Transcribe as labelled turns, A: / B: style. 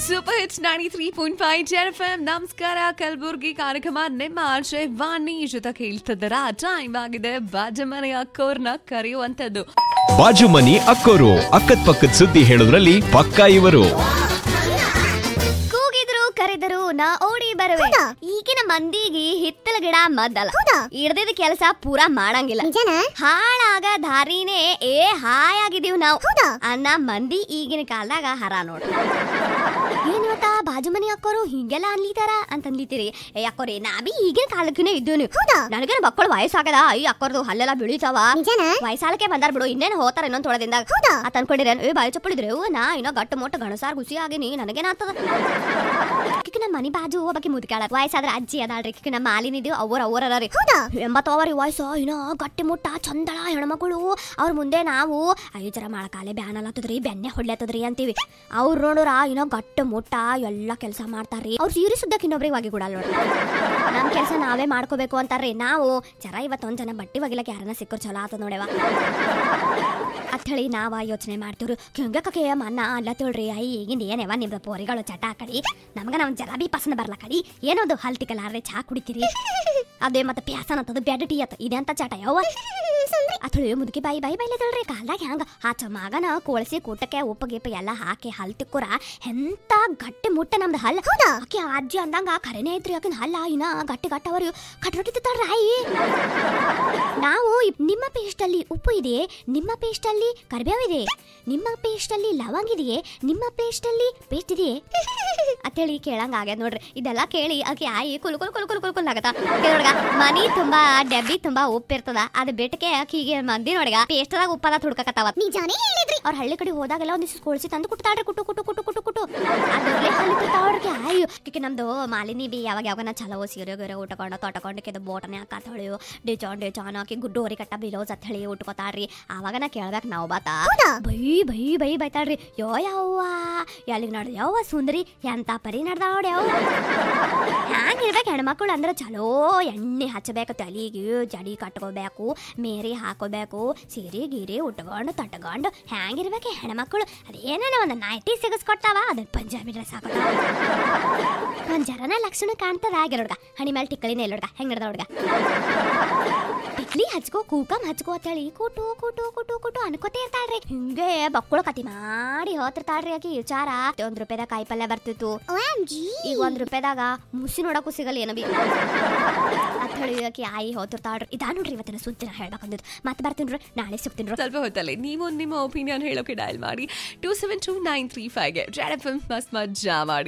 A: Super hits 93.5 JFM. ನಮಸ್ಕಾರ ಕಲಬುರ್ಗಿ ಕಾರ್ಯಕ್ರಮ ನಿಮ್ಮ ಆರ್ಜೆ ವಾಣಿ ಜೊತೆ ಕೇಳ್ತಿದ್ದರ ಟೈಮ್ ಆಗಿದೆ ಬಾಜು ಮನೆ ಅಕ್ಕೋರ್ನ ಕರೆಯುವಂತದ್ದು.
B: ಬಾಜು ಮನಿ ಅಕ್ಕೋರು ಅಕ್ಕದ ಪಕ್ಕದ ಸುದ್ದಿ ಹೇಳೋದ್ರಲ್ಲಿ ಪಕ್ಕಾ ಇವರು.
C: ಕರೆದರು ನಾ ಓಡಿ ಬರುವೆ. ಈಗಿನ ಮಂದಿಗೆ ಹಿತ್ತಲ ಗಿಡ ಮದ್ದಲ್ಲ, ಇಡ್ದಿದ ಕೆಲಸ ಪೂರಾ ಮಾಡಂಗಿಲ್ಲ. ಹಾಳಾಗ ದಾರಿನೇ ಹಾಯಾಗಿದೀವ್ ನಾವು ಅನ್ನ ಮಂದಿ ಈಗಿನ ಕಾಲದಾಗ ಹರ ನೋಡ. ಏನಿವತ್ತ ಬಾಜು ಮನಿ ಅಕ್ಕೋರು ಹಿಂಗೆಲ್ಲ ಅನ್ಲಿತಾರ ಅಂತ ಅನ್ಲಿತೀರಿ. ಅಕ್ಕೋರಿ ನಾ ಬಿ ಈಗಿನ ಕಾಲಕ್ಕನೇ ಇದ್ದೂನಿ. ನನಗೇನ ಮಕ್ಕಳು ವಯಸ್ಸಾಗದ ಈ ಅಕ್ಕೋರ್ದು ಹಲ್ಲೆಲ್ಲ ಬೆಳಿತಾವ. ವಯಸ್ಸಾಲಕ್ಕೆ ಬಂದಾರ ಬಿಡು, ಇನ್ನೇನು ಹೋತಾರ ಇನ್ನೊಂದ್ ತೊಳೆದಿಂದಾಗ ಅತ್ ಅನ್ಕೊಂಡಿರೇನ್ ಬಾಯಿ ಚಪ್ಪಳಿದ್ರೆ ನಾ ಇನ್ನೋ ಗಟ್ಟ ಮೊಟ್ಟ ಗಣಸಾರ್ ಗುಸಿ ಆಗಿನಿ ನನಗೇನಾಗ್ತದ. ನಮ್ಮ ಮನಿ ಬಾಜು ಒಬ್ಬಾಕಿ ಮುದ್ಕಾಳ ವಯಸ್ಸಾದ್ರ ಅಜ್ಜಿ ಅದಾಳ್ರಿ. ನಮ್ಮ ಮಾಲಿನಿದ್ದು ಅವರರಿ 80 ವಯಸ್ಸು ಇನ್ನ ಗಟ್ಟಿ ಮುಟ್ಟ ಚಂದಳ ಹೆಣ್ಮಕ್ಳು. ಅವ್ರ ಮುಂದೆ ನಾವು ಜರ ಮಾಡಕಾಲೆ ಬ್ಯಾನ್ ಅಲ್ಲತ್ತದ್ರಿ ಬೆನ್ನೆ ಹೊಡ್ಲತ್ತದ್ರಿ ಅಂತೀವಿ. ಅವ್ರು ನೋಡ್ರ ಇನ್ನ ಗಟ್ಟ ಮುಟ್ಟ ಎಲ್ಲಾ ಕೆಲಸ ಮಾಡ್ತಾರ್ರಿ. ಅವ್ರು ಸೀರೆ ಸುದ್ದಕ್ಕೆ ಇನ್ನೊಬ್ರಿಗೆ ವಾಗಿ ಕೂಡ ನೋಡ್ರಿ. ನಮ್ ಕೆಲಸ ನಾವೇ ಮಾಡ್ಕೋಬೇಕು ಅಂತಾರ್ರಿ. ನಾವು ಜರ ಇವತ್ತೊಂದ್ ಜನ ಬಟ್ಟಿ ಒಗಿಲಕ್ಕೆ ಯಾರನ್ನ ಸಿಕ್ಕರು ಚಲೋ ಆತ ನೋಡವ ಅತ್ ಹೇಳಿ ನಾವ ಯೋಚನೆ ಮಾಡ್ತೀವ್ರಿ. ಕೆಂಗಕ್ಕೆ ಮನ್ನ ಅಲ್ಲತ್ತೇಳ್ರಿ ಈಗಿಂದ ಏನೇವ ನಿಮ್ದ ಪೋರಿಗಳು ಚಟ ಕಡಿ ನಮ್ಗ ನಾವ್ ಜರ ಬಿ ಪಸಂದ ಬರ್ಲ ಕಡಿ ಏನೋದು ಹಲ್ತಿಕಲಾರ್ರೆ ಚಾ ಕುಡಿತೀರಿ. ಅದೇ ಮತ್ತೆ ಪ್ಯಾಸನ ಅಂತದ್ದು ಬ್ಯಾಡ ಟೀ ಆತ ಇದೆ ಅಂತ ಚಟ ಯಾವ ಅಥಳಿ ಮುದುಕಿ ಬಾಯಿ ಬೈಲದಳ್ರಿ. ಕಾಲ್ದಾಗ ಹ್ಯಾಂಗ ಆಚ ಮಗನ ಕೋಳಸಿ ಕೂಟಕ್ಕೆ ಉಪ್ಪು ಗಿಪ್ಪ ಎಲ್ಲ ಹಾಕಿ ಹಲ್ ತಿಕ್ಕುರ ಎಂತ ಗಟ್ಟಿ ಮುಟ್ಟ ನಮ್ದು ಹಲ್. ಆಕೆ ಅಜ್ಜಿ ಅಂದಂಗ ಕರೆನೇ ಐತ್ರಿ. ಆಕಿನ ಹಲ್ಲ ಇನ್ನ ಗಟ್ಟಿ ಗಟ್ಟವರು ಕಟ್ರೊಟ್ಟಿತ್ತಾಳ್ರಾಯಿ. ನಾವು ನಿಮ್ಮ ಪೇಸ್ಟ್ ಅಲ್ಲಿ ಉಪ್ಪು ಇದೆ, ನಿಮ್ಮ ಪೇಸ್ಟ್ ಅಲ್ಲಿ ಕರಿಬೇವು ಇದೆ, ನಿಮ್ಮ ಪೇಸ್ಟ್ ಅಲ್ಲಿ ಲವಂಗ ಇದೆಯೇ, ನಿಮ್ಮ ಪೇಸ್ಟ್ ಅಲ್ಲಿ ಪೇಸ್ಟ್ ಇದೆಯೇ ಅಂತೇಳಿ ಕೇಳಂಗ ಆಗ್ಯದ ನೋಡ್ರಿ. ಇದೆಲ್ಲ ಕೇಳಿ ಆಕೆ ಆಯಿ ಕುಲ್ ಆಗತ್ತ. ನೋಡ್ಗ ಮನಿ ತುಂಬಾ ಡಬ್ಬಿ ತುಂಬಾ ಉಪ್ಪಿರ್ತದ, ಅದ್ ಬಿಟ್ಟಕ್ಕೆ ಆಕಿಗೆ ಮಂದಿ ನೋಡ್ಗ ಪೇಸ್ಟ್ದಾಗ ಉಪ್ಪದ ತುಡ್ಕಕತ್ತಾವ. ನಿಜಾನೇ ಹೇಳಿದ್ರಿ. ಅವ್ರ ಹಳ್ಳಿ ಕಡೆ ಹೋದಾಗೆಲ್ಲ ಒಂದಿಷ್ಟು ಕೋಳಿಸಿ ತಂದು ಕುಟ್ತಾಳ್ರಿ. ಕುಟ್ಟು ಅದ್ರಲ್ಲೇ ಹಲ್ಲಿ ಕುಟ್ಟಾವ್ರಿಗೆ ಆಯು ಕಿಕ್ಕೆ ನಮ್ದು ಮಾಲಿನಿ ಬಿ ಯಾವಾಗ ನಾ ಚಲೋ ಸೀರೆ ಗಿರೆ ಉಟ್ಕೊಂಡು ತೊಟಕೊಂಡು ಕೆದ ಬೋಟನೆ ಹಾಕತ್ ಹೊಳಿಯು ಡಿಚಾನ್ ಹಾಕಿ ಗುಡ್ಡೋರಿ ಕಟ್ಟ ಬಿಲೋಸ್ ಅಂತ ಹೇಳಿ ಉಟ್ಕೋತಾಳ್ರಿ. ಆವಾಗ ನಾ ಕೇಳ್ಬೇಕ್ ನಾವು ಬಾತಾ ಬೈ ಬೈತಾಳ್ರಿ. ಯವ್ವ ಎಲ್ಲಿಗೆ ನೋಡ್ರಿ ಯವ್ವ ಸುಂದರಿ ಎಂತ ಪರಿ ನಡ್ದಾವಡ್ ಯಾವ ಹ್ಯಾಂಗಿರ್ಬೇಕು ಹೆಣ್ಮಕ್ಳು ಅಂದ್ರೆ ಚಲೋ ಎಣ್ಣೆ ಹಚ್ಚಬೇಕು, ತಲೆಗೆ ಜಡಿ ಕಟ್ಕೋಬೇಕು, ಮೇರಿ ಹಾಕೋಬೇಕು, ಸೀರೆ ಗೀರಿ ಉಟ್ಕೊಂಡು ತಟ್ಕೊಂಡು ಹ್ಯಾಂಗಿರ್ಬೇಕು ಹೆಣ್ಮಕ್ಳು. ಅದೇನ ಒಂದು ನೈಟಿ ಸಿಗಸ್ಕೊಡ್ತಾವ, ಅದ್ರ ಪಂಜಾಬಿ ಡ್ರೆಸ್ ಹಾಕೋತಾವ. ಒಂದ್ ಜರನ ಲಕ್ಷಣ ಕಾಣ್ತದ ಆಗಿರೋಡ್ಗ ಹಣಿ ಮೇಲೆ ಟಿಕ್ಕಳಿನ ಎಲ್ಲೋಡ್ಗ ಹೆಂಗ್ ನಡ್ದ ಹುಡ್ಗ ಟಿಕ್ಲಿ ಹಚ್ಕೋ ಕೂಕಮ್ ಹಚ್ಕೋ ಅಂತೇಳಿ ಕೂಟು ಅನ್ಕೋತೇ ಇರ್ತಾಳ್ರಿ. ಹಿಂಗೆ ಬಕ್ಕಳು ಕತಿ ಮಾಡಿ ಹೋತಿರ್ತಾಳ್ರಿ. ಆಕಿ ವಿಚಾರ ₹1 ಕಾಯಿ ಪಲ್ಯ ಬರ್ತಿತ್ತು, ಈಗ ₹1 ಮುಸಿ ನೋಡಕ್ಕೂ ಸಿಗಲ್ಲ ಏನೋ ಬಿ ಅಂತ ಹೇಳಿ ಆಕಿ ಆಯಿ ಹೋತಿರ್ತಾಳ್ರಿ. ಇದಾ ನೋಡ್ರಿ ಇವತ್ತಿನ ಸುದ್ದಿನ ಹೇಳ್ಬೇಕಂದಿದ್ದು. ಮತ್ತೆ ಬರ್ತೀನಿ, ನಾಳೆ ಸಿಗ್ತೀನಿ.
A: ಸ್ವಲ್ಪ ಹೊತ್ತಲ್ಲಿ ನೀವು ನಿಮ್ಮ ಒಪಿನಿಯನ್ ಹೇಳೋಕೆ ಡಯಲ್ ಮಾಡಿ 272-935 JFM ಮಸ್ತ್ ಮಜ್ಜಾ ಮಾಡಿ.